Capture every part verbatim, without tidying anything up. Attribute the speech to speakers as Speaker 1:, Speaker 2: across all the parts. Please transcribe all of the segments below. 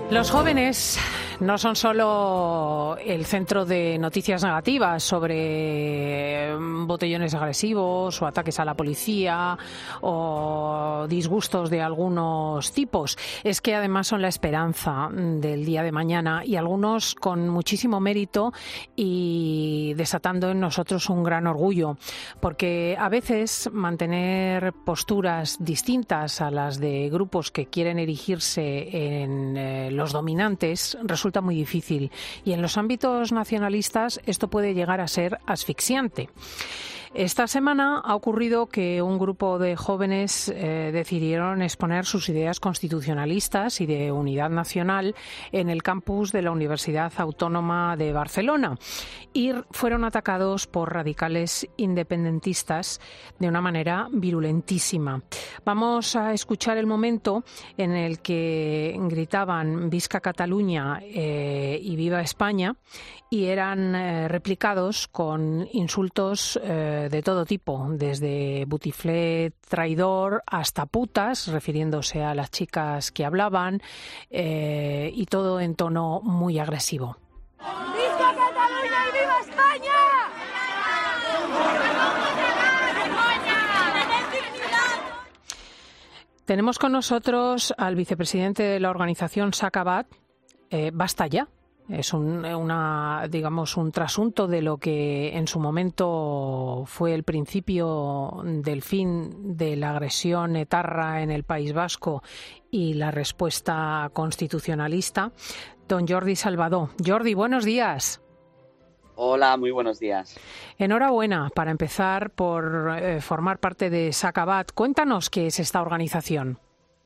Speaker 1: Los jóvenes no son solo el centro de noticias negativas sobre botellones agresivos o ataques a la policía o disgustos de algunos tipos. Es que además son la esperanza del día de mañana, y algunos con muchísimo mérito y desatando en nosotros un gran orgullo, porque a veces mantener posturas distintas a las de grupos que quieren erigirse en eh, los dominantes resulta muy difícil, y en los ámbitos nacionalistas esto puede llegar a ser asfixiante. Esta semana ha ocurrido que un grupo de jóvenes eh, decidieron exponer sus ideas constitucionalistas y de unidad nacional en el campus de la Universidad Autónoma de Barcelona, y fueron atacados por radicales independentistas de una manera virulentísima. Vamos a escuchar el momento en el que gritaban Visca Cataluña eh, y Viva España, y eran eh, replicados con insultos eh, de todo tipo, desde butiflé traidor hasta putas, refiriéndose a las chicas que hablaban, eh, y todo en tono muy agresivo.
Speaker 2: ¡Visca Cataluña y viva España!
Speaker 1: Tenemos con nosotros al vicepresidente de la organización Sacabat. Eh, basta ya. Es un, una, digamos, un trasunto de lo que en su momento fue el principio del fin de la agresión etarra en el País Vasco y la respuesta constitucionalista. Don Jordi Salvador. Jordi, buenos días.
Speaker 3: Hola, muy buenos días.
Speaker 1: Enhorabuena, para empezar, por eh, formar parte de Sacabat. Cuéntanos qué es esta organización.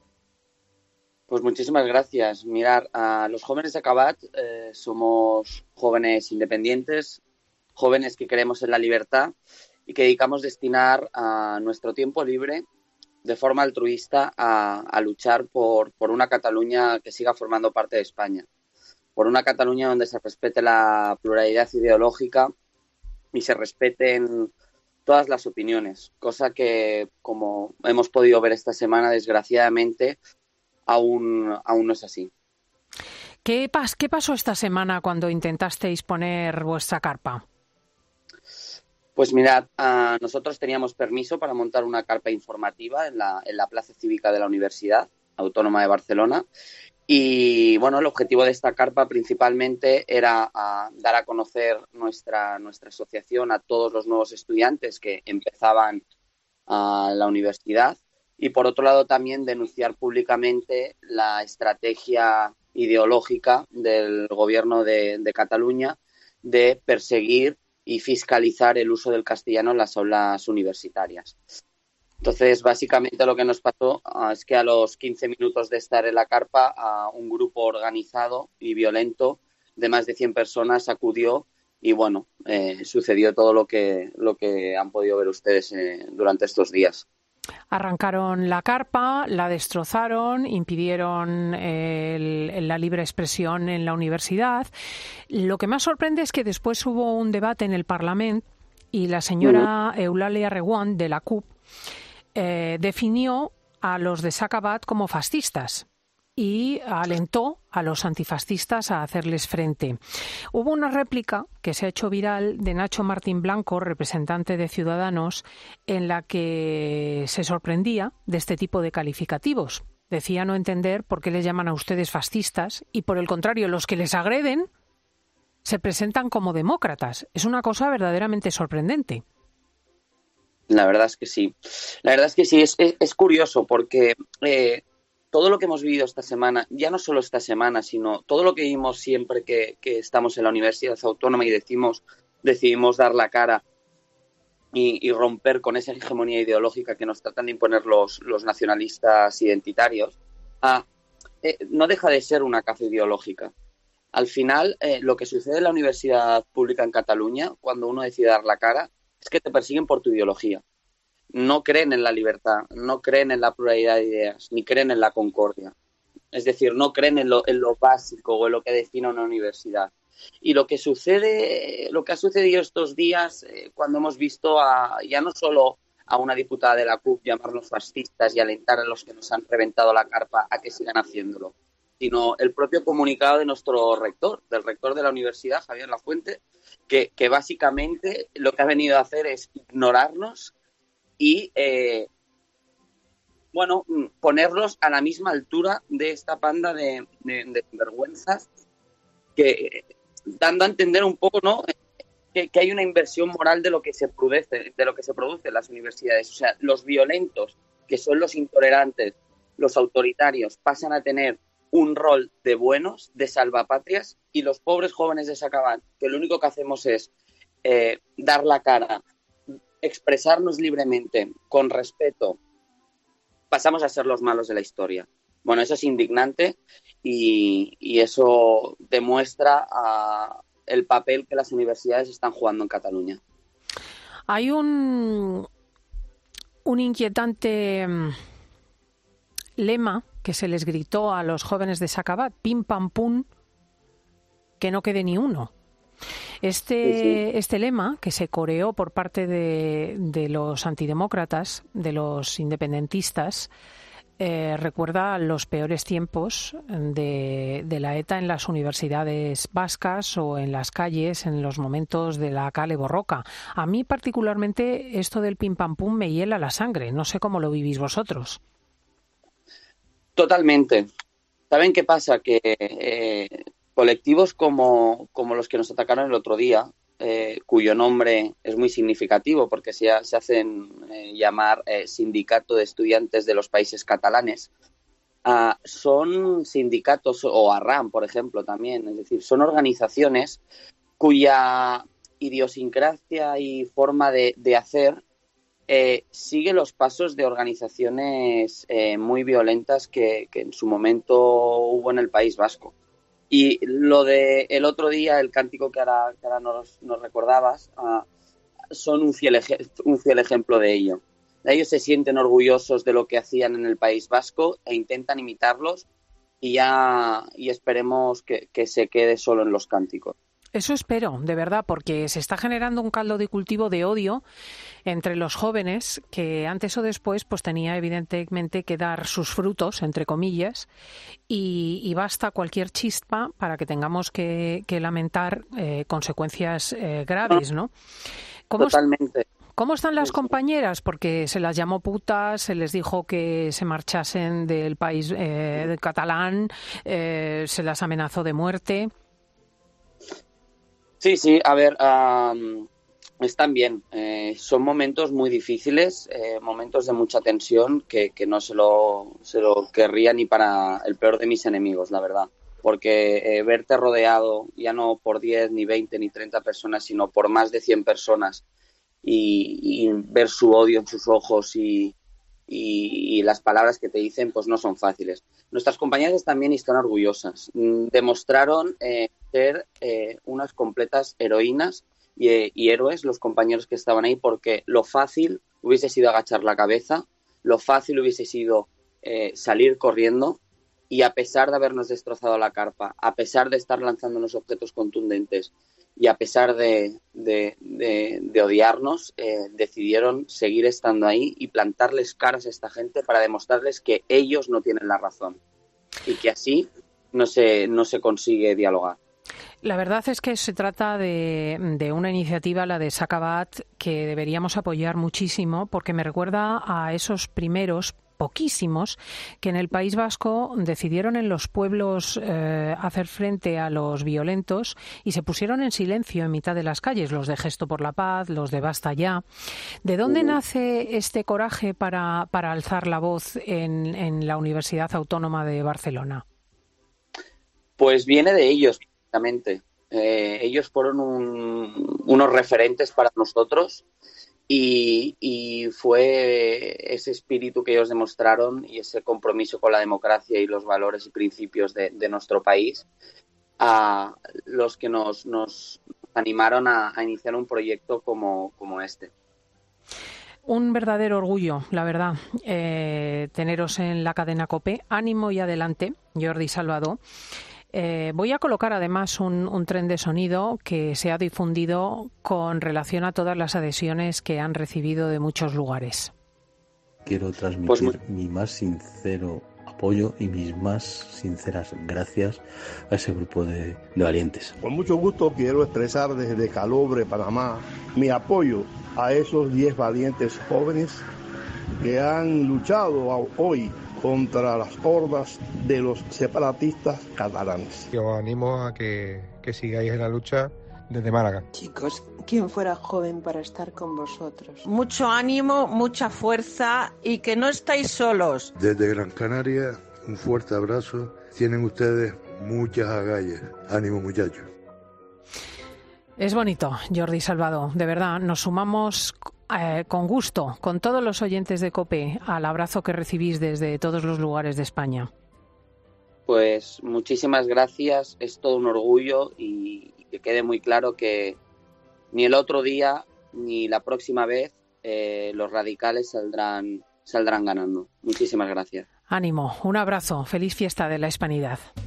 Speaker 3: Pues muchísimas gracias. Mirar, a los jóvenes de Sacabat eh, somos jóvenes independientes, jóvenes que creemos en la libertad y que dedicamos destinar a nuestro tiempo libre de forma altruista a, a luchar por, por una Cataluña que siga formando parte de España, por una Cataluña donde se respete la pluralidad ideológica y se respeten todas las opiniones, cosa que, como hemos podido ver esta semana, desgraciadamente, Aún, aún no es así.
Speaker 1: ¿Qué, pas, ¿Qué pasó esta semana cuando intentasteis poner vuestra carpa?
Speaker 3: Pues mirad, uh, nosotros teníamos permiso para montar una carpa informativa en la, en la Plaza Cívica de la Universidad Autónoma de Barcelona, y bueno, el objetivo de esta carpa principalmente era uh, dar a conocer nuestra, nuestra asociación a todos los nuevos estudiantes que empezaban a uh, la universidad. Y por otro lado también denunciar públicamente la estrategia ideológica del gobierno de, de Cataluña de perseguir y fiscalizar el uso del castellano en las aulas universitarias. Entonces, básicamente lo que nos pasó uh, es que a los quince minutos de estar en la carpa, uh, un grupo organizado y violento de más de cien personas acudió y bueno, eh, sucedió todo lo que, lo que han podido ver ustedes eh, durante estos días.
Speaker 1: Arrancaron la carpa, la destrozaron, impidieron el, el, la libre expresión en la universidad. Lo que más sorprende es que después hubo un debate en el Parlamento y la señora uh-huh. Eulalia Reguant, de la C U P, eh, definió a los de Sacabat como fascistas y alentó a los antifascistas a hacerles frente. Hubo una réplica que se ha hecho viral de Nacho Martín Blanco, representante de Ciudadanos, en la que se sorprendía de este tipo de calificativos. Decía no entender por qué les llaman a ustedes fascistas y, por el contrario, los que les agreden se presentan como demócratas. Es una cosa verdaderamente sorprendente.
Speaker 3: La verdad es que sí. La verdad es que sí. Es, es, es curioso porque... Eh... todo lo que hemos vivido esta semana, ya no solo esta semana, sino todo lo que vimos siempre que, que estamos en la Universidad Autónoma y decimos, decidimos dar la cara y, y romper con esa hegemonía ideológica que nos tratan de imponer los, los nacionalistas identitarios, ah, eh, no deja de ser una caza ideológica. Al final, eh, lo que sucede en la Universidad Pública en Cataluña, cuando uno decide dar la cara, es que te persiguen por tu ideología. No creen en la libertad, no creen en la pluralidad de ideas, ni creen en la concordia. Es decir, no creen en lo, en lo básico o en lo que define una universidad. Y lo que sucede, lo que ha sucedido estos días, eh, cuando hemos visto a, ya no solo a una diputada de la C U P llamarnos fascistas y alentar a los que nos han reventado la carpa a que sigan haciéndolo, sino el propio comunicado de nuestro rector, del rector de la universidad, Javier Lafuente, que, que básicamente lo que ha venido a hacer es ignorarnos y, eh, bueno, ponerlos a la misma altura de esta panda de, de, de vergüenzas, que dando a entender un poco, ¿no?, que, que hay una inversión moral de lo que se produce, de lo que se produce en las universidades. O sea, los violentos, que son los intolerantes, los autoritarios, pasan a tener un rol de buenos, de salvapatrias, y los pobres jóvenes de Sacabát, que lo único que hacemos es eh, dar la cara, expresarnos libremente, con respeto, pasamos a ser los malos de la historia. Bueno, eso es indignante y, y eso demuestra a, el papel que las universidades están jugando en Cataluña.
Speaker 1: Hay un, un inquietante lema que se les gritó a los jóvenes de Sacabát: pim pam pum, que no quede ni uno. Este, sí, sí. este lema, que se coreó por parte de, de los antidemócratas, de los independentistas, eh, recuerda los peores tiempos de, de la ETA en las universidades vascas o en las calles en los momentos de la Kale Borroka. A mí particularmente esto del pim pam pum me hiela la sangre. No sé cómo lo vivís vosotros.
Speaker 3: Totalmente. ¿Saben qué pasa? Que eh, colectivos como, como los que nos atacaron el otro día, eh, cuyo nombre es muy significativo porque se, se hacen eh, llamar eh, Sindicato de Estudiantes de los Países Catalanes, uh, son sindicatos, o ARRAM, por ejemplo, también, es decir, son organizaciones cuya idiosincrasia y forma de, de hacer eh, sigue los pasos de organizaciones eh, muy violentas que, que en su momento hubo en el País Vasco. Y lo de el otro día, el cántico que ahora, que ahora nos, nos recordabas, uh, son un fiel, ej- un fiel ejemplo de ello. Ellos se sienten orgullosos de lo que hacían en el País Vasco e intentan imitarlos y ya y esperemos que, que se quede solo en los cánticos.
Speaker 1: Eso espero, de verdad, porque se está generando un caldo de cultivo de odio entre los jóvenes que antes o después pues tenía evidentemente que dar sus frutos, entre comillas, y, y basta cualquier chispa para que tengamos que, que lamentar eh, consecuencias eh, graves, ¿no? ¿Cómo
Speaker 3: Totalmente.
Speaker 1: Es, ¿Cómo están las compañeras? Porque se las llamó putas, se les dijo que se marchasen del país eh, catalán, eh, se las amenazó de muerte.
Speaker 3: Sí, sí, a ver, um, están bien. Eh, son momentos muy difíciles, eh, momentos de mucha tensión que, que no se lo, se lo querría ni para el peor de mis enemigos, la verdad. Porque eh, verte rodeado ya no por diez, ni veinte, ni treinta personas, sino por más de cien personas y, y ver su odio en sus ojos y, y, y las palabras que te dicen, pues no son fáciles. Nuestras compañeras también están orgullosas. Demostraron eh, ser eh, unas completas heroínas y, eh, y héroes los compañeros que estaban ahí, porque lo fácil hubiese sido agachar la cabeza, lo fácil hubiese sido eh, salir corriendo, y a pesar de habernos destrozado la carpa, a pesar de estar lanzándonos objetos contundentes y a pesar de, de, de, de odiarnos, eh, decidieron seguir estando ahí y plantarles caras a esta gente para demostrarles que ellos no tienen la razón y que así no se, no se consigue dialogar.
Speaker 1: La verdad es que se trata de, de una iniciativa, la de Sacabát, que deberíamos apoyar muchísimo porque me recuerda a esos primeros poquísimos que en el País Vasco decidieron en los pueblos eh, hacer frente a los violentos y se pusieron en silencio en mitad de las calles, los de Gesto por la Paz, los de Basta Ya. ¿De dónde uh-huh. nace este coraje para, para alzar la voz en, en la Universidad Autónoma de Barcelona?
Speaker 3: Pues viene de ellos, precisamente. Eh, ellos fueron un, unos referentes para nosotros. Y, y fue ese espíritu que ellos demostraron y ese compromiso con la democracia y los valores y principios de, de nuestro país a los que nos, nos animaron a, a iniciar un proyecto como, como este.
Speaker 1: Un verdadero orgullo, la verdad, eh, teneros en la cadena COPE. Ánimo y adelante, Jordi Salvador. Eh, voy a colocar además un, un tren de sonido que se ha difundido con relación a todas las adhesiones que han recibido de muchos lugares.
Speaker 4: Quiero transmitir pues, mi más sincero apoyo apoyo y mis más sinceras gracias a ese grupo de, de valientes.
Speaker 5: Con mucho gusto quiero expresar desde Calobre, Panamá, mi apoyo a esos diez valientes jóvenes que han luchado hoy contra las hordas de los separatistas catalanes.
Speaker 6: Yo os animo a que, que sigáis en la lucha desde Málaga.
Speaker 7: Chicos, ¿quién fuera joven para estar con vosotros?
Speaker 8: Mucho ánimo, mucha fuerza y que no estáis solos.
Speaker 9: Desde Gran Canaria, un fuerte abrazo. Tienen ustedes muchas agallas. Ánimo, muchachos.
Speaker 1: Es bonito, Jordi Salvado, de verdad. Nos sumamos eh, con gusto, con todos los oyentes de COPE, al abrazo que recibís desde todos los lugares de España.
Speaker 3: Pues muchísimas gracias, es todo un orgullo y que quede muy claro que ni el otro día ni la próxima vez eh, los radicales saldrán, saldrán ganando. Muchísimas gracias.
Speaker 1: Ánimo, un abrazo, feliz fiesta de la Hispanidad.